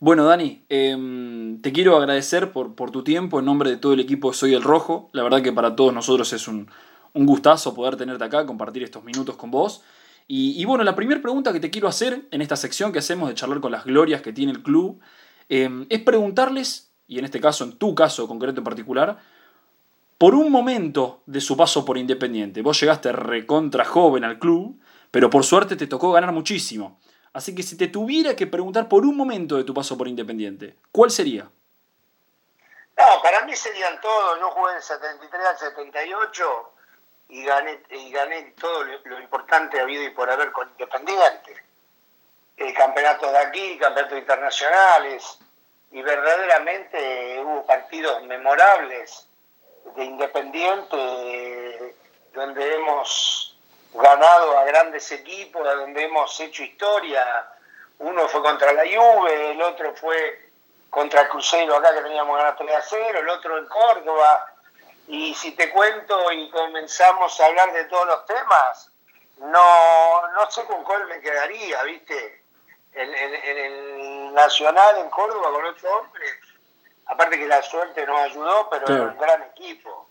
Bueno, Dani, te quiero agradecer por tu tiempo en nombre de todo el equipo de Soy el Rojo. La verdad que para todos nosotros es un gustazo poder tenerte acá, compartir estos minutos con vos. Y bueno, la primera pregunta que te quiero hacer en esta sección que hacemos de charlar con las glorias que tiene el club es preguntarles, y en este caso, en tu caso concreto en particular, por un momento de su paso por Independiente. Vos llegaste recontra joven al club, pero por suerte te tocó ganar muchísimo. Así que si te tuviera que preguntar por un momento de tu paso por Independiente, ¿cuál sería? No, para mí serían todos. Yo jugué del 73 al 78 y gané todo lo importante habido y por haber con Independiente. Campeonatos de aquí, campeonatos internacionales, y verdaderamente hubo partidos memorables de Independiente donde hemos ganado a grandes equipos, donde hemos hecho historia. Uno fue contra la Juve, el otro fue contra el Cruzeiro acá que teníamos ganado 3-0, el otro en Córdoba. Y si te cuento y comenzamos a hablar de todos los temas, no sé con cuál me quedaría, ¿viste? En el Nacional en Córdoba con 8 hombres, aparte que la suerte nos ayudó, pero Claro. era un gran equipo.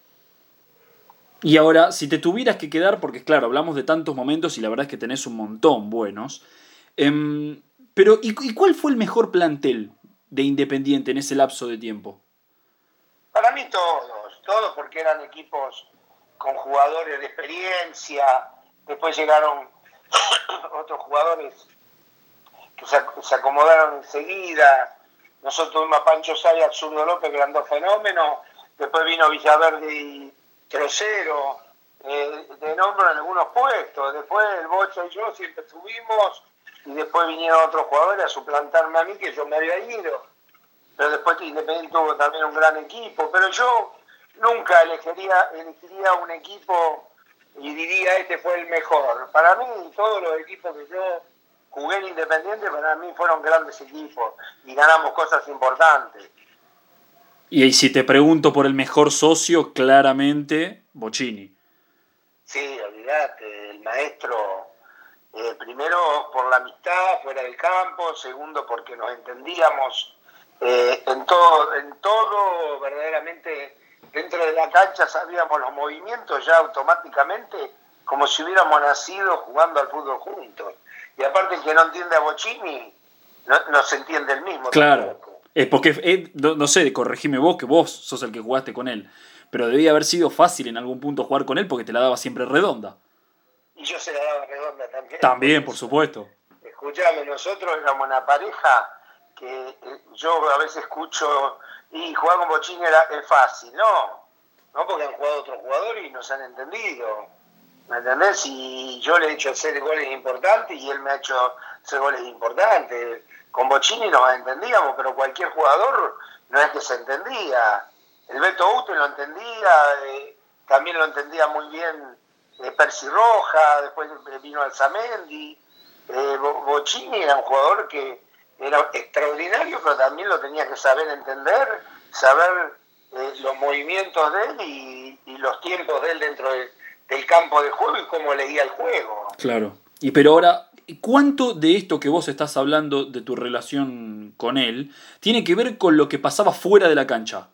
Y ahora, si te tuvieras que quedar, porque claro, hablamos de tantos momentos y la verdad es que tenés un montón buenos, pero ¿y cuál fue el mejor plantel de Independiente en ese lapso de tiempo? Para mí todos porque eran equipos con jugadores de experiencia. Después llegaron otros jugadores que se acomodaron enseguida. Nosotros tuvimos a Pancho Sayas, Zurdo López, que eran dos fenómenos. Después vino Villaverde y Trocero, de nombre en algunos puestos. Después el Bocha y yo siempre estuvimos, y después vinieron otros jugadores a suplantarme a mí, que yo me había ido. Pero después Independiente tuvo también un gran equipo. Pero yo nunca elegiría un equipo y diría este fue el mejor. Para mí, todos los equipos que yo jugué en Independiente, para mí fueron grandes equipos y ganamos cosas importantes. Y si te pregunto por el mejor socio, claramente Bocini. Sí, olvidate, el maestro, primero por la amistad fuera del campo, segundo porque nos entendíamos en todo verdaderamente dentro de la cancha, sabíamos los movimientos ya automáticamente, como si hubiéramos nacido jugando al fútbol juntos. Y aparte el que no entiende a Bocini no se entiende el mismo. Claro. Tampoco. Porque, no sé, corregime vos, que vos sos el que jugaste con él. Pero debía haber sido fácil en algún punto jugar con él porque te la daba siempre redonda. Y yo se la daba redonda también. También, por supuesto. Escuchame, nosotros éramos una pareja que yo a veces escucho, y jugar con Bocini es fácil. No, porque han jugado otros jugadores y nos han entendido. ¿Me entendés? Y yo le he hecho hacer goles importantes y él me ha hecho hacer goles importantes. Con Bocini nos entendíamos, pero cualquier jugador no es que se entendía. El Beto Ute lo entendía, también lo entendía muy bien Percy Roja, después vino Alzamendi. Bocini era un jugador que era extraordinario, pero también lo tenía que saber entender, saber los movimientos de él y los tiempos de él dentro del campo de juego y cómo leía el juego. Claro. Y pero ahora, ¿cuánto de esto que vos estás hablando de tu relación con él tiene que ver con lo que pasaba fuera de la cancha?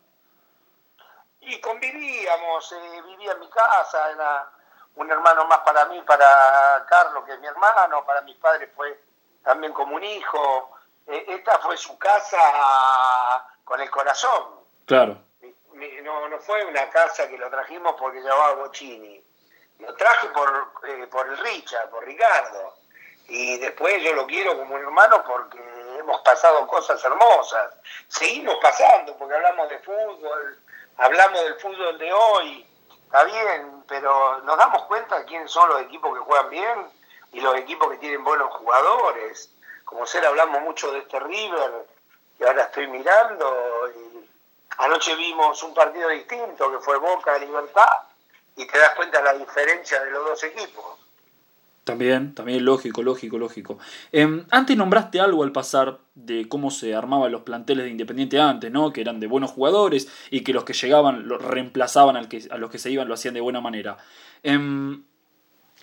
Y convivíamos, vivía en mi casa, era un hermano más para mí, para Carlos, que es mi hermano, para mis padres fue también como un hijo. Esta fue su casa con el corazón. Claro. No fue una casa que lo trajimos porque llevaba Bocini. Lo traje por el Richard, por Ricardo. Y después yo lo quiero como un hermano porque hemos pasado cosas hermosas. Seguimos pasando porque hablamos de fútbol, hablamos del fútbol de hoy. Está bien, pero nos damos cuenta de quiénes son los equipos que juegan bien y los equipos que tienen buenos jugadores. Como ser, hablamos mucho de este River, que ahora estoy mirando. Y anoche vimos un partido distinto, que fue Boca Libertad, y te das cuenta de la diferencia de los dos equipos. También, lógico. Antes nombraste algo al pasar de cómo se armaban los planteles de Independiente antes, ¿no? Que eran de buenos jugadores y que los que llegaban los reemplazaban a los que se iban, lo hacían de buena manera.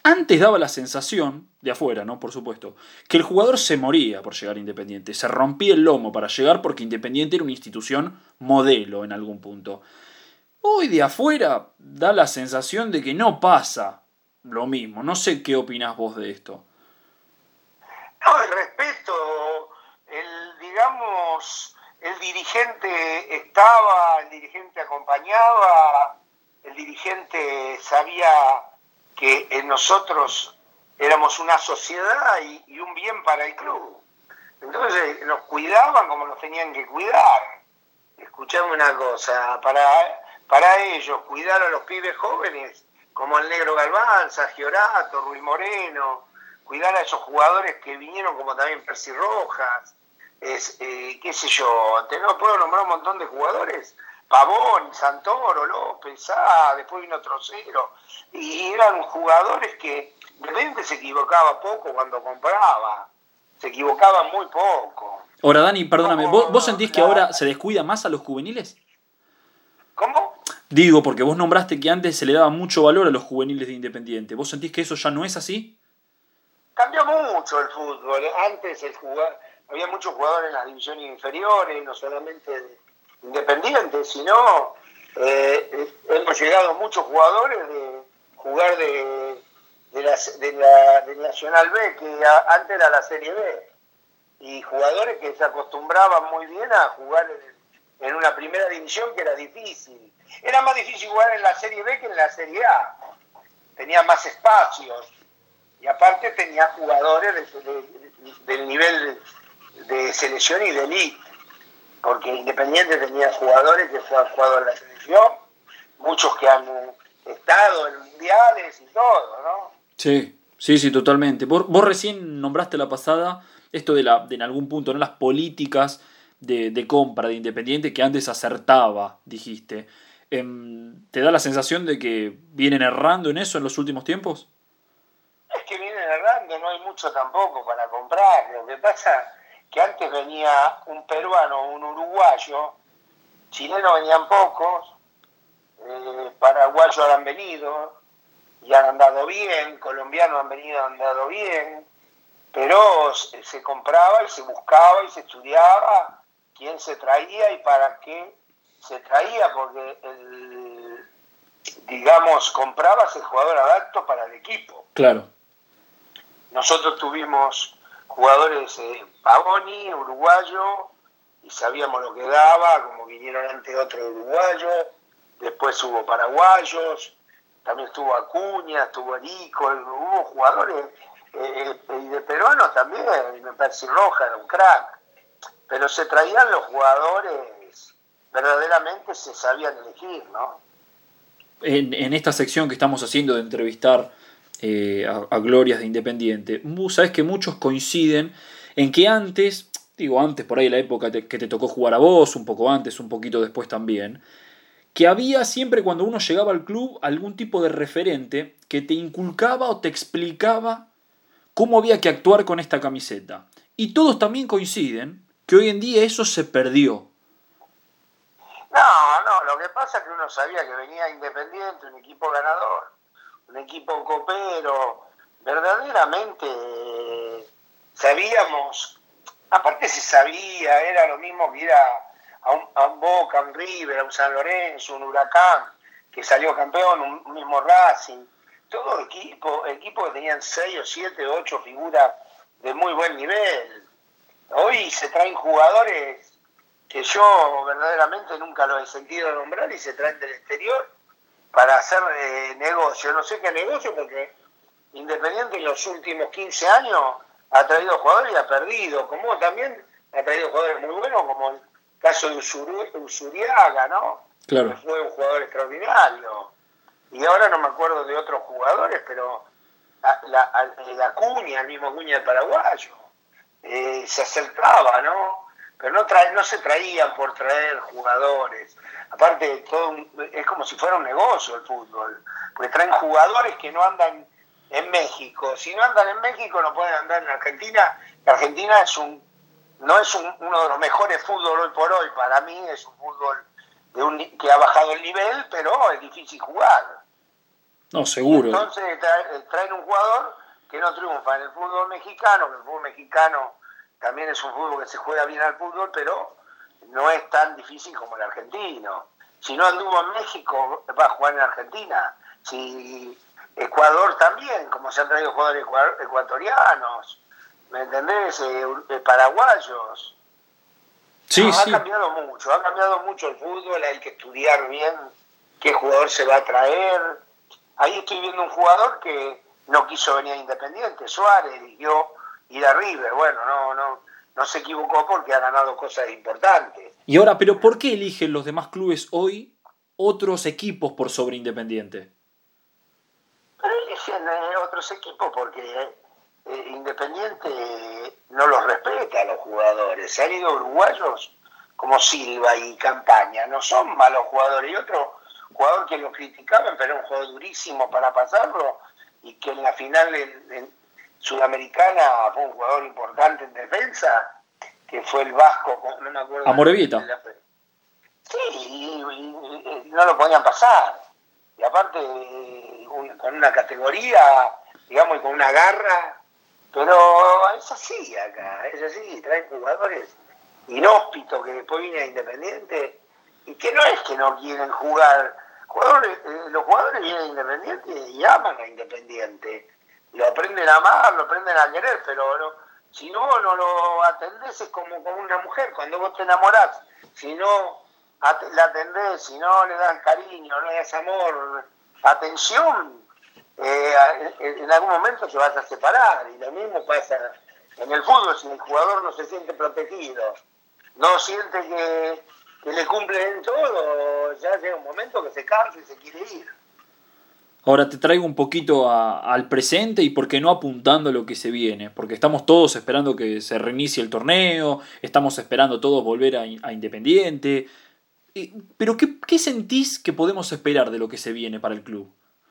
Antes daba la sensación, de afuera, ¿no? Por supuesto, que el jugador se moría por llegar a Independiente, se rompía el lomo para llegar porque Independiente era una institución modelo en algún punto. Hoy de afuera da la sensación de que no pasa lo mismo. No sé qué opinás vos de esto. No, el respeto, digamos, el dirigente estaba, el dirigente acompañaba, el dirigente sabía que nosotros éramos una sociedad y un bien para el club. Entonces nos cuidaban como nos tenían que cuidar. Escuchame una cosa, para ellos cuidar a los pibes jóvenes, como el Negro Galván, Sagiorato, Ruiz Moreno, cuidar a esos jugadores que vinieron como también Percy Rojas, qué sé yo, puedo nombrar un montón de jugadores, Pavón, Santoro, López, después vino Trocero, y eran jugadores que de repente se equivocaba poco cuando compraba, se equivocaba muy poco. Ahora, Dani, perdóname, ¿vos sentís que ahora se descuida más a los juveniles? ¿Cómo? Digo, porque vos nombraste que antes se le daba mucho valor a los juveniles de Independiente. ¿Vos sentís que eso ya no es así? Cambió mucho el fútbol. Antes había muchos jugadores en las divisiones inferiores, no solamente de Independiente, sino hemos llegado muchos jugadores de jugar del Nacional B, que antes era la Serie B, y jugadores que se acostumbraban muy bien a jugar en una primera división que era difícil. Era más difícil jugar en la Serie B que en la Serie A. Tenía más espacios. Y aparte tenía jugadores del nivel de selección y de elite, porque Independiente tenía jugadores que han jugado en la selección, muchos que han estado en mundiales y todo, ¿no? Sí, totalmente. Vos recién nombraste la pasada esto de en algún punto, ¿no? Las políticas de compra de Independiente que antes acertaba, dijiste. ¿Te da la sensación de que vienen errando en eso en los últimos tiempos? Es que vienen errando, no hay mucho tampoco para comprar. Lo que pasa es que antes venía un peruano, un uruguayo, chilenos venían pocos, paraguayos han venido y han andado bien, colombianos han venido y han andado bien, pero se compraba y se buscaba y se estudiaba quién se traía y para qué se traía, porque comprabas el jugador adapto para el equipo. Claro. Nosotros tuvimos jugadores Pavoni, uruguayo, y sabíamos lo que daba, como vinieron antes otros uruguayos, después hubo paraguayos, también estuvo Acuña, estuvo Erico, hubo jugadores, y de peruanos también, Percy Rojas era un crack, pero se traían los jugadores, verdaderamente se sabían elegir, ¿no? En esta sección que estamos haciendo de entrevistar a glorias de Independiente, sabes que muchos coinciden en que antes por ahí la época que te tocó jugar a vos, un poco antes, un poquito después también, que había siempre cuando uno llegaba al club algún tipo de referente que te inculcaba o te explicaba cómo había que actuar con esta camiseta. Y todos también coinciden que hoy en día eso se perdió. No, lo que pasa es que uno sabía que venía Independiente, un equipo ganador, un equipo copero, verdaderamente sabíamos, aparte se sabía, era lo mismo que ir a un Boca, a un River, a un San Lorenzo, un Huracán, que salió campeón, un mismo Racing, todo equipo que tenían 6 o 7 o 8 figuras de muy buen nivel. Hoy se traen jugadores que yo verdaderamente nunca los he sentido nombrar y se traen del exterior para hacer negocio. No sé qué negocio, porque Independiente en los últimos 15 años ha traído jugadores y ha perdido, como también ha traído jugadores muy buenos, como el caso de Usuriaga, ¿no? Claro. Que fue un jugador extraordinario. Y ahora no me acuerdo de otros jugadores, pero Acuña, el mismo Acuña, el paraguayo, se acercaba, ¿no? Pero no se traían por traer jugadores. Aparte, es como si fuera un negocio el fútbol, porque traen jugadores que no andan en México. Si no andan en México, no pueden andar en Argentina. Argentina no es uno de los mejores fútbol hoy por hoy. Para mí es un fútbol que ha bajado el nivel, pero es difícil jugar. No, Y seguro. entonces traen un jugador que no triunfa en el fútbol mexicano, que el fútbol mexicano también es un fútbol que se juega bien al fútbol, pero no es tan difícil como el argentino. Si no anduvo en México, va a jugar en Argentina. Si Ecuador también, como se han traído jugadores ecuatorianos, ¿me entendés? Paraguayos. Sí, Ha sí. cambiado mucho el fútbol, hay que estudiar bien qué jugador se va a traer. Ahí estoy viendo un jugador que no quiso venir a Independiente, Suárez, eligió ir a River. Bueno, no se equivocó porque ha ganado cosas importantes. Y ahora, pero ¿por qué eligen los demás clubes hoy otros equipos por sobre Independiente? Pero eligen otros equipos porque Independiente no los respeta a los jugadores. Se han ido uruguayos como Silva y Campaña, no son malos jugadores. Y otro jugador que lo criticaban, pero era un jugador durísimo para pasarlo, y que en la final en Sudamericana fue un jugador importante en defensa, que fue el Vasco, no me acuerdo. Amorebieta. Sí, y no lo podían pasar. Y aparte, con una categoría, digamos, y con una garra, pero es así acá, es así, traen jugadores inhóspitos que después vienen a Independiente, y que no es que no quieren jugar. Los jugadores vienen a Independiente y aman a Independiente, lo aprenden a amar, lo aprenden a querer, pero si no lo atendés es como con una mujer, cuando vos te enamorás, si no la atendés, si no le das cariño, no le das amor, atención, en algún momento te vas a separar. Y lo mismo pasa en el fútbol. Si el jugador no se siente protegido, no siente que le cumplen todo, ya llega un momento que se cansa y se quiere ir. Ahora te traigo un poquito al presente y por qué no apuntando a lo que se viene, porque estamos todos esperando que se reinicie el torneo, estamos esperando todos volver a Independiente. Pero ¿qué sentís que podemos esperar de lo que se viene para el club?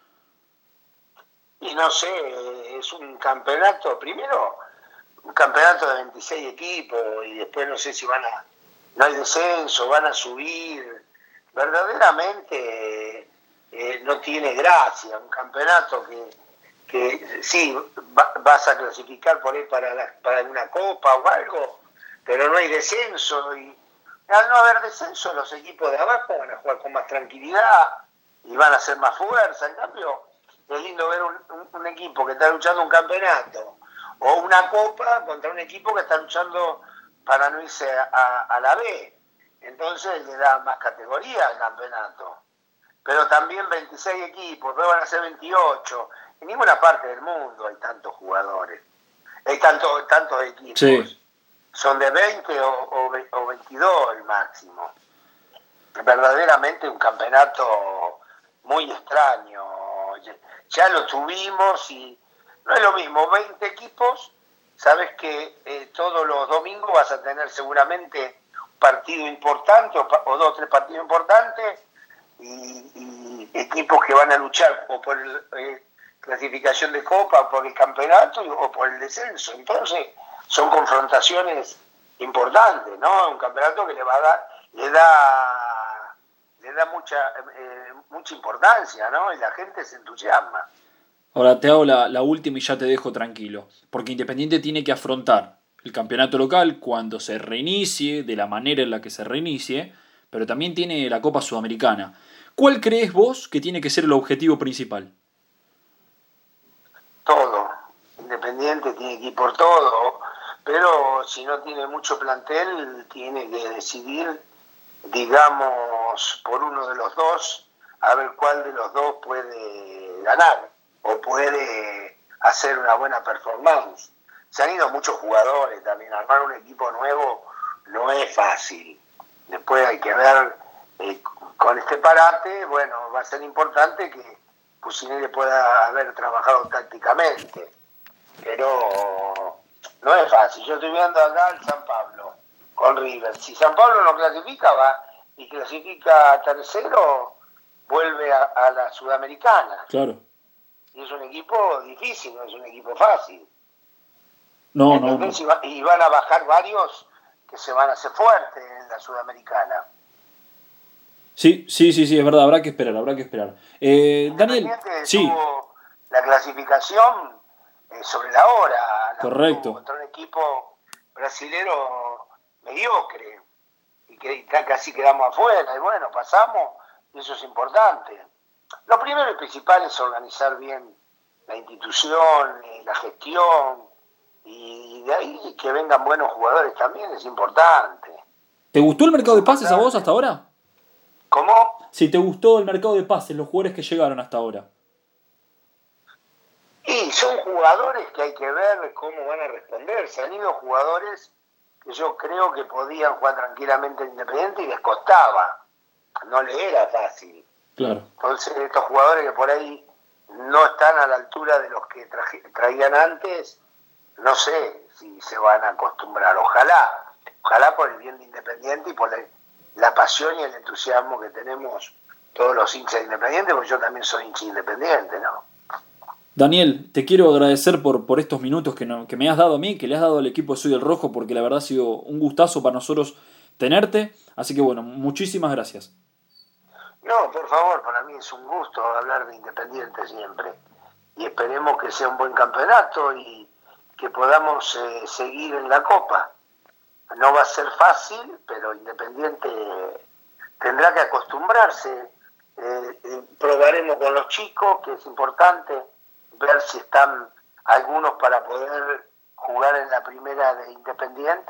Y no sé, es un campeonato, primero, un campeonato de 26 equipos, y después no sé si no hay descenso, van a subir. Verdaderamente no tiene gracia, un campeonato que sí, vas a clasificar por ahí para una copa o algo, pero no hay descenso, y al no haber descenso los equipos de abajo van a jugar con más tranquilidad y van a hacer más fuerza. En cambio, es lindo ver un equipo que está luchando un campeonato o una copa contra un equipo que está luchando para no irse a la B. Entonces le da más categoría al campeonato. Pero también 26 equipos, luego van a ser 28. En ninguna parte del mundo hay tantos jugadores, hay tantos equipos. Sí. Son de 20 o 22 el máximo. Verdaderamente un campeonato muy extraño. Ya lo tuvimos y no es lo mismo, 20 equipos, sabes que todos los domingos vas a tener seguramente un partido importante o dos o tres partidos importantes, y equipos que van a luchar o por clasificación de copa, o por el campeonato o por el descenso. Entonces son confrontaciones importantes, ¿no? Un campeonato que le da mucha importancia, ¿no? Y la gente se entusiasma. Ahora te hago la última y ya te dejo tranquilo, porque Independiente tiene que afrontar el campeonato local cuando se reinicie, de la manera en la que se reinicie, pero también tiene la Copa Sudamericana. ¿Cuál crees vos que tiene que ser el objetivo principal? Todo. Independiente tiene que ir por todo, pero si no tiene mucho plantel, tiene que decidir, digamos, por uno de los dos, a ver cuál de los dos puede ganar o puede hacer una buena performance. Se han ido muchos jugadores también, armar un equipo nuevo no es fácil. Después hay que ver, con este parate, bueno, va a ser importante que Pusineri pueda haber trabajado tácticamente, pero no es fácil. Yo estoy viendo acá el San Pablo con River. Si San Pablo no clasifica, va y clasifica tercero, vuelve a la Sudamericana. Claro. Y es un equipo difícil, no es un equipo fácil. No, ¿entendés? no. Y van a bajar varios que se van a hacer fuertes en la Sudamericana. Sí, sí, sí, sí, es verdad, habrá que esperar, habrá que esperar. Daniel, Independiente sí, tuvo la clasificación sobre la hora, la obtuvo correcto. contra un equipo brasilero mediocre y que casi quedamos afuera y bueno, pasamos y eso es importante. Lo primero y principal es organizar bien la institución, la gestión y de ahí que vengan buenos jugadores también es importante. ¿Te gustó el Es mercado de pases a vos importante. hasta ahora? ¿Cómo? Si te gustó el mercado de pases, los jugadores que llegaron hasta ahora. Y son jugadores que hay que ver cómo van a responder. Se han ido jugadores que yo creo que podían jugar tranquilamente en Independiente y les costaba. No les era fácil. Claro. Entonces estos jugadores que por ahí no están a la altura de los que traían antes, no sé si se van a acostumbrar. Ojalá por el bien de Independiente y por la pasión y el entusiasmo que tenemos todos los hinchas de Independiente, porque yo también soy hincha independiente, ¿no? Daniel, te quiero agradecer por estos minutos que me has dado a mí, que le has dado al equipo de Soy el Rojo, porque la verdad ha sido un gustazo para nosotros tenerte. Así que bueno, muchísimas gracias. No, por favor, para mí es un gusto hablar de Independiente siempre. Y esperemos que sea un buen campeonato y que podamos seguir en la Copa. No va a ser fácil, pero Independiente tendrá que acostumbrarse. Probaremos con los chicos, que es importante, ver si están algunos para poder jugar en la primera de Independiente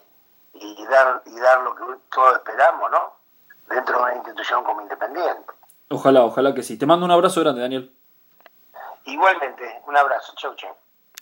y dar lo que todos esperamos, ¿no? Dentro de una institución como Independiente. Ojalá, ojalá que sí. Te mando un abrazo grande, Daniel. Igualmente, un abrazo. Chau, chau.